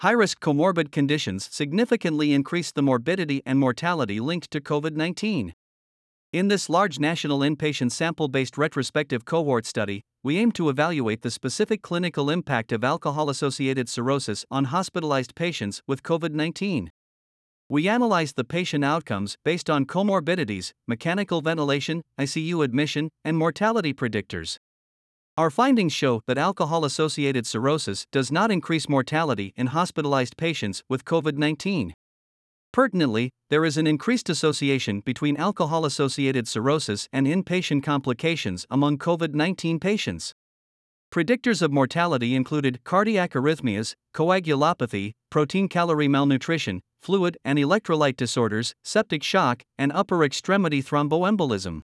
high-risk comorbid conditions significantly increase the morbidity and mortality linked to COVID-19. In this large national inpatient sample-based retrospective cohort study, we aim to evaluate the specific clinical impact of alcohol-associated cirrhosis on hospitalized patients with COVID-19. We analyzed the patient outcomes based on comorbidities, mechanical ventilation, ICU admission, and mortality predictors. Our findings show that alcohol-associated cirrhosis does not increase mortality in hospitalized patients with COVID-19. Pertinently, there is an increased association between alcohol-associated cirrhosis and inpatient complications among COVID-19 patients. Predictors of mortality included cardiac arrhythmias, coagulopathy, protein-calorie malnutrition, fluid and electrolyte disorders, septic shock, and upper extremity thromboembolism.